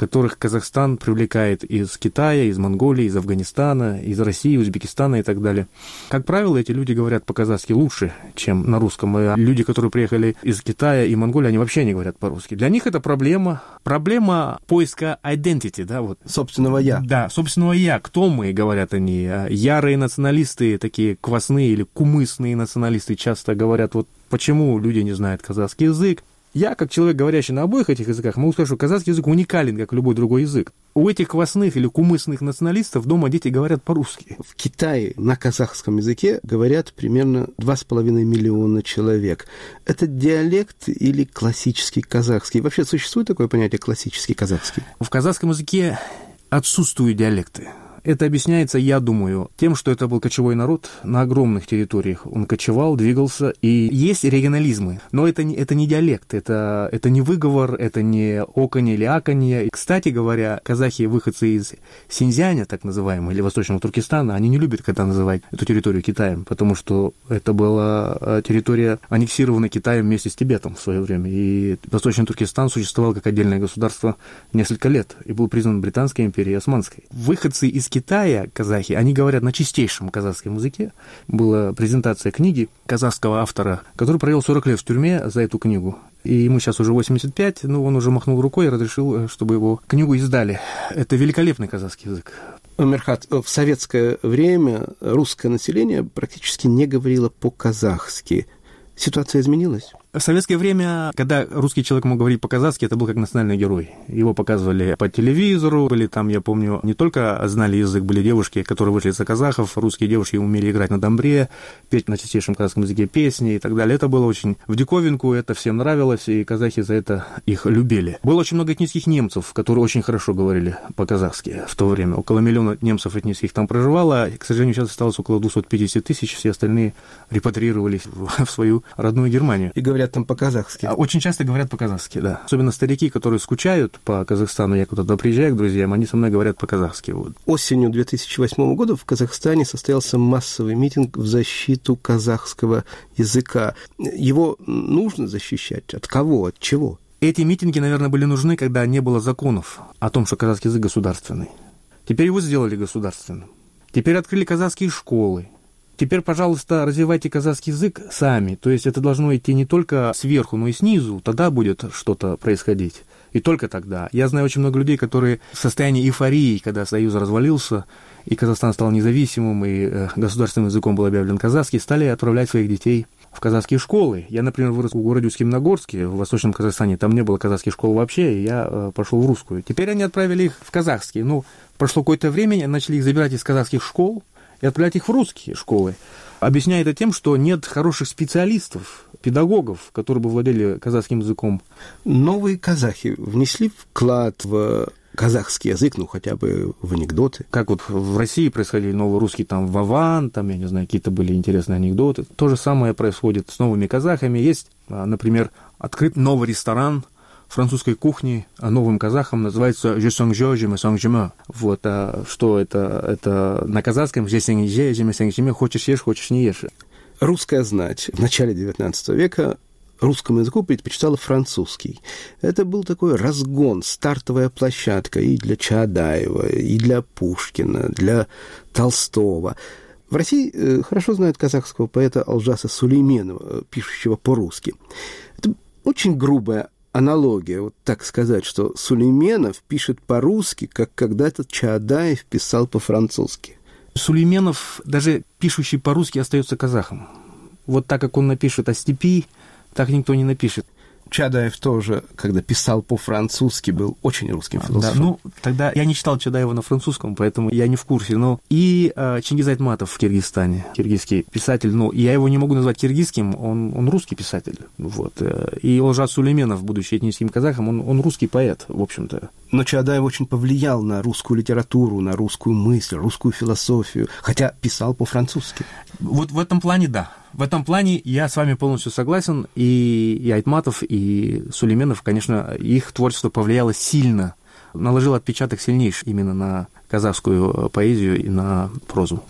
которых Казахстан привлекает из Китая, из Монголии, из Афганистана, из России, Узбекистана и так далее. Как правило, эти люди говорят по-казахски лучше, чем на русском. И люди, которые приехали из Китая и Монголии, они вообще не говорят по-русски. Для них это проблема, проблема поиска identity, да, вот. Собственного «я». Да, собственного «я». Кто мы, говорят они. Ярые националисты, такие квасные или кумысные националисты часто говорят, вот почему люди не знают казахский язык. Я, как человек, говорящий на обоих этих языках, могу сказать, что казахский язык уникален, как любой другой язык. У этих квасных или кумысных националистов дома дети говорят по-русски. В Китае на казахском языке говорят примерно два с половиной миллиона человек. Это диалект или классический казахский? Вообще существует такое понятие классический казахский? В казахском языке отсутствуют диалекты. Это объясняется, я думаю, тем, что это был кочевой народ на огромных территориях. Он кочевал, двигался, и есть регионализмы. Но это не, это не диалект, это, это не выговор, это не оканье или аканье. Кстати говоря, казахи, выходцы из Синьцзяня, так называемого, или Восточного Туркестана, они не любят, когда называют эту территорию Китаем, потому что это была территория, аннексированная Китаем вместе с Тибетом в свое время. И Восточный Туркестан существовал как отдельное государство несколько лет и был признан Британской империей и Османской. Выходцы из Китая, казахи, они говорят на чистейшем казахском языке. Была презентация книги казахского автора, который провел сорок лет в тюрьме за эту книгу. И ему сейчас уже восемьдесят пять, но он уже махнул рукой и разрешил, чтобы его книгу издали. Это великолепный казахский язык. Мирхат, в советское время русское население практически не говорило по-казахски. Ситуация изменилась? В советское время, когда русский человек мог говорить по-казахски, это был как национальный герой. Его показывали по телевизору, были там, я помню, не только знали язык, были девушки, которые вышли за казахов, русские девушки умели играть на домбре, петь на чистейшем казахском языке песни и так далее. Это было очень в диковинку, это всем нравилось, и казахи за это их любили. Было очень много этнических немцев, которые очень хорошо говорили по-казахски в то время. Около миллиона немцев этнических там проживало, и, к сожалению, сейчас осталось около двести пятьдесят тысяч, все остальные репатриировались в свою родную Германию. И говорят там по-казахски. Очень часто говорят по-казахски, да. Особенно старики, которые скучают по Казахстану, я куда-то приезжаю к друзьям, они со мной говорят по-казахски. Вот. Осенью две тысячи восьмого года в Казахстане состоялся массовый митинг в защиту казахского языка. Его нужно защищать? От кого? От чего? Эти митинги, наверное, были нужны, когда не было законов о том, что казахский язык государственный. Теперь его сделали государственным. Теперь открыли казахские школы. Теперь, пожалуйста, развивайте казахский язык сами. То есть это должно идти не только сверху, но и снизу. Тогда будет что-то происходить. И только тогда. Я знаю очень много людей, которые в состоянии эйфории, когда Союз развалился, и Казахстан стал независимым, и государственным языком был объявлен казахский, стали отправлять своих детей в казахские школы. Я, например, вырос в городе Усть-Каменогорске, в Восточном Казахстане, там не было казахских школ вообще, и я пошел в русскую. Теперь они отправили их в казахские. Ну, прошло какое-то время, начали их забирать из казахских школ и отправлять их в русские школы. Объясняя это тем, что нет хороших специалистов, педагогов, которые бы владели казахским языком. Новые казахи внесли вклад в казахский язык, ну, хотя бы в анекдоты. Как вот в России происходили новые русские, там, Вован, там, я не знаю, какие-то были интересные анекдоты. То же самое происходит с новыми казахами. Есть, например, открыт новый ресторан французской кухни новым казахам, называется «Je sens je, je me sens je me». Вот, а что это? Это на казахском «Je sens je, je me sens je me», хочешь ешь, хочешь не ешь. Русская знать в начале девятнадцатого века русскому языку предпочитала французский. Это был такой разгон, стартовая площадка и для Чаадаева, и для Пушкина, для Толстого. В России хорошо знают казахского поэта Алжаса Сулейменова, пишущего по-русски. Это очень грубая аналогия, вот так сказать, что Сулейменов пишет по-русски, как когда-то Чаадаев писал по-французски. Сулейменов, даже пишущий по-русски, остается казахом. Вот так, как он напишет о степи, так никто не напишет. Чаадаев тоже, когда писал по-французски, был очень русским философом. Да, ну, тогда я не читал Чаадаева на французском, поэтому я не в курсе. Но и э, Чингиз Айтматов в Киргизстане, киргизский писатель, но я его не могу назвать киргизским, он, он русский писатель. Вот. И Олжас Сулейменов, будучи этническим казахом, он, он русский поэт, в общем-то. Но Чаадаев очень повлиял на русскую литературу, на русскую мысль, русскую философию, хотя писал по-французски. Вот в этом плане да. В этом плане я с вами полностью согласен, и, и Айтматов, и Сулейменов, конечно, их творчество повлияло сильно, наложило отпечаток сильнейший именно на казахскую поэзию и на прозу.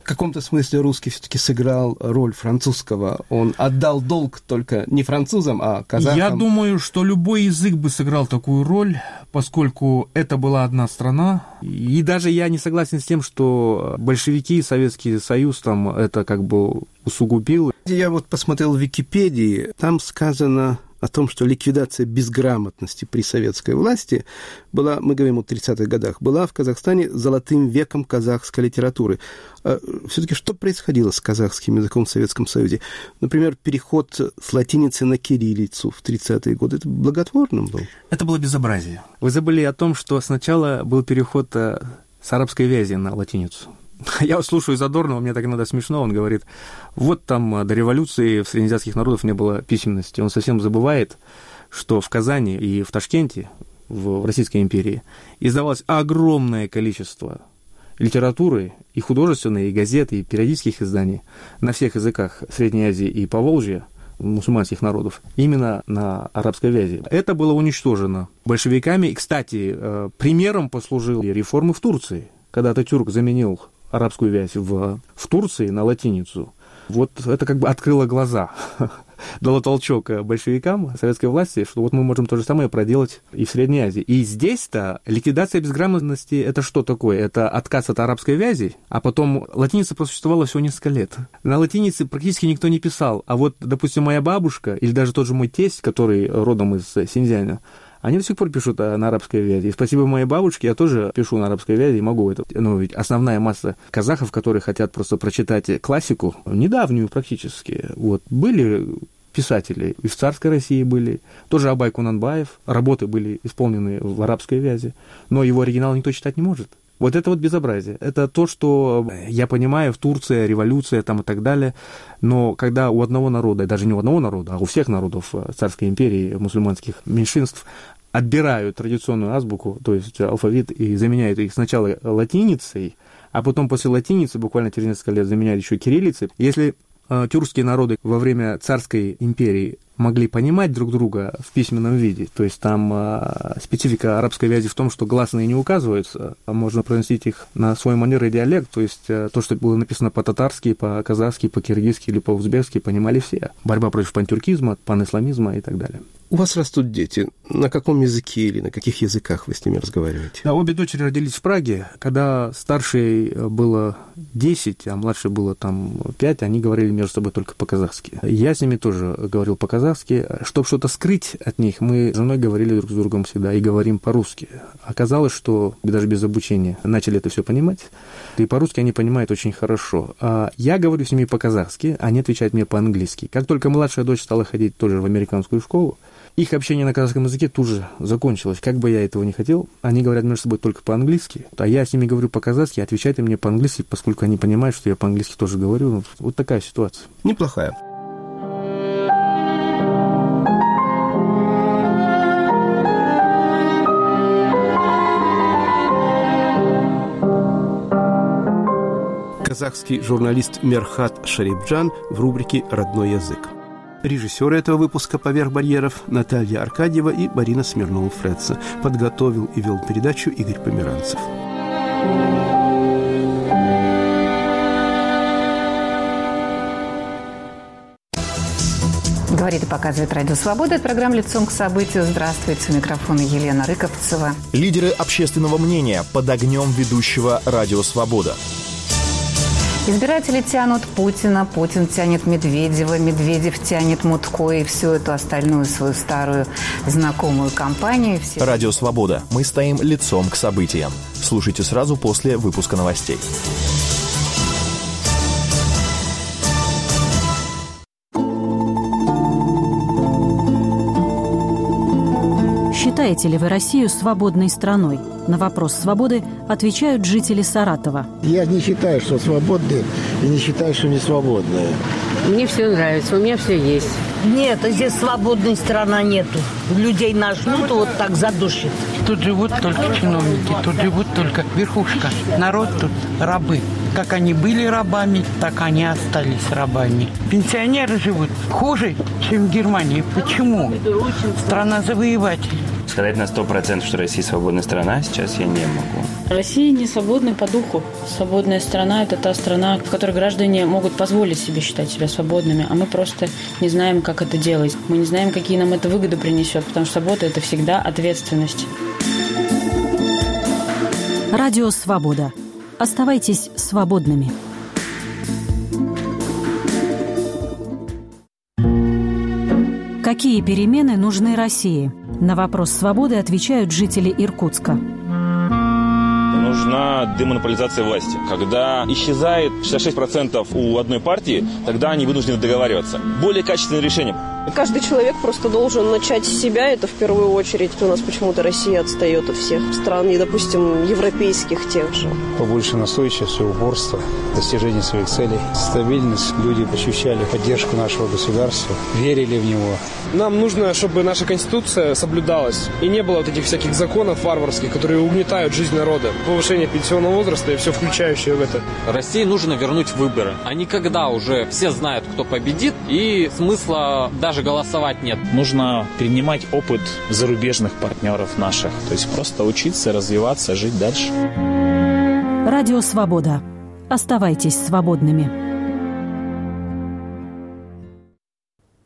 В каком-то смысле русский все-таки сыграл роль французского. Он отдал долг только не французам, а казахам. Я думаю, что любой язык бы сыграл такую роль, поскольку это была одна страна. И даже я не согласен с тем, что большевики, Советский Союз там это как бы усугубил. Я вот посмотрел в Википедии, там сказано о том, что ликвидация безграмотности при советской власти была, мы говорим о тридцатых годах, была в Казахстане золотым веком казахской литературы. А все-таки что происходило с казахским языком в Советском Союзе? Например, переход с латиницы на кириллицу в тридцатые годы, это благотворным был? Это было безобразие. Вы забыли о том, что сначала был переход с арабской вязи на латиницу. Я вот слушаю Задорнова, мне так иногда смешно, он говорит, вот там до революции в среднеазиатских народов не было письменности. Он совсем забывает, что в Казани и в Ташкенте, в Российской империи, издавалось огромное количество литературы, и художественной, и газеты, и периодических изданий на всех языках Средней Азии и Поволжья, мусульманских народов, именно на арабской вязи. Это было уничтожено большевиками. И, кстати, примером послужили реформы в Турции, когда Ататюрк заменил арабскую вязь в, в Турции на латиницу. Вот это как бы открыло глаза, дало толчок большевикам, советской власти, что вот мы можем то же самое проделать и в Средней Азии. И здесь-то ликвидация безграмотности – это что такое? Это отказ от арабской вязи, а потом латиница просуществовала всего несколько лет. На латинице практически никто не писал, а вот, допустим, моя бабушка или даже тот же мой тесть, который родом из Синьцзяня, они до сих пор пишут на арабской вязи. И спасибо моей бабушке, я тоже пишу на арабской вязи и могу это. Но ведь основная масса казахов, которые хотят просто прочитать классику, недавнюю практически, вот, были писатели, и в царской России были, тоже Абай Кунанбаев, работы были исполнены в арабской вязи, но его оригинал никто читать не может. Вот это вот безобразие. Это то, что, я понимаю, в Турции революция там и так далее, но когда у одного народа, даже не у одного народа, а у всех народов царской империи, мусульманских меньшинств, отбирают традиционную азбуку, то есть алфавит, и заменяют их сначала латиницей, а потом после латиницы, буквально через несколько лет, заменяют еще кириллицей. Если э, тюркские народы во время царской империи могли понимать друг друга в письменном виде, то есть там э, специфика арабской вязи в том, что гласные не указываются, а можно произносить их на свой манер и диалект, то есть э, то, что было написано по-татарски, по-казахски, по-киргизски или по-узбекски, понимали все. Борьба против пантюркизма, панисламизма и так далее. У вас растут дети. На каком языке или на каких языках вы с ними разговариваете? Да, обе дочери родились в Праге. Когда старшей было десять, а младшей было там пять, они говорили между собой только по-казахски. Я с ними тоже говорил по-казахски. Чтобы что-то скрыть от них, мы с женой говорили друг с другом всегда и говорим по-русски. Оказалось, что даже без обучения начали это все понимать. И по-русски они понимают очень хорошо. А я говорю с ними по-казахски, они отвечают мне по-английски. Как только младшая дочь стала ходить тоже в американскую школу, их общение на казахском языке тут же закончилось. Как бы я этого не хотел, они говорят между собой только по-английски, а я с ними говорю по-казахски, отвечают им мне по-английски, поскольку они понимают, что я по-английски тоже говорю. Вот такая ситуация. Неплохая. Казахский журналист Мерхат Шарипджан в рубрике «Родной язык». Режиссеры этого выпуска «Поверх барьеров» Наталья Аркадьева и Марина Смирнова-Фредса. Подготовил и вел передачу Игорь Померанцев. Говорит и показывает Радио Свобода. Это программа «Лицом к событию». Здравствуйте. У микрофона Елена Рыковцева. Лидеры общественного мнения под огнем ведущего Радио Свобода. Избиратели тянут Путина, Путин тянет Медведева, Медведев тянет Мутко и всю эту остальную свою старую знакомую компанию. Все... Радио Свобода. Мы стоим лицом к событиям. Слушайте сразу после выпуска новостей. Считаете ли вы Россию свободной страной? На вопрос свободы отвечают жители Саратова. Я не считаю, что свободные, и не считаю, что не свободные. Мне все нравится, у меня все есть. Нет, здесь свободной страны нету. Людей нажмут, вот так задушит. Тут живут только чиновники, тут живут только верхушка. Народ тут рабы. Как они были рабами, так они остались рабами. Пенсионеры живут хуже, чем в Германии. Почему? Страна завоевателей. Сказать на сто процентов, что Россия свободная страна, сейчас я не могу. Россия не свободна по духу. Свободная страна – это та страна, в которой граждане могут позволить себе считать себя свободными, а мы просто не знаем, как это делать. Мы не знаем, какие нам это выгоды принесет, потому что свобода – это всегда ответственность. Радио «Свобода». Оставайтесь свободными. Какие перемены нужны России? На вопрос «Свободы» отвечают жители Иркутска. Нужна демонополизация власти. Когда исчезает шестьдесят шесть процентов у одной партии, тогда они вынуждены договариваться. Более качественное решение. Каждый человек просто должен начать с себя, это в первую очередь. У нас почему-то Россия отстает от всех стран, и, допустим, европейских тех же. Побольше настойчивости, упорства, достижения своих целей, стабильность. Люди ощущали поддержку нашего государства, верили в него. Нам нужно, чтобы наша Конституция соблюдалась, и не было вот этих всяких законов варварских, которые угнетают жизнь народа. Повышение пенсионного возраста и все включающее в это. России нужно вернуть выборы. А не когда уже все знают, кто победит, и смысла даже голосовать нет. Нужно перенимать опыт зарубежных партнеров наших. То есть просто учиться, развиваться, жить дальше. Радио «Свобода». Оставайтесь свободными.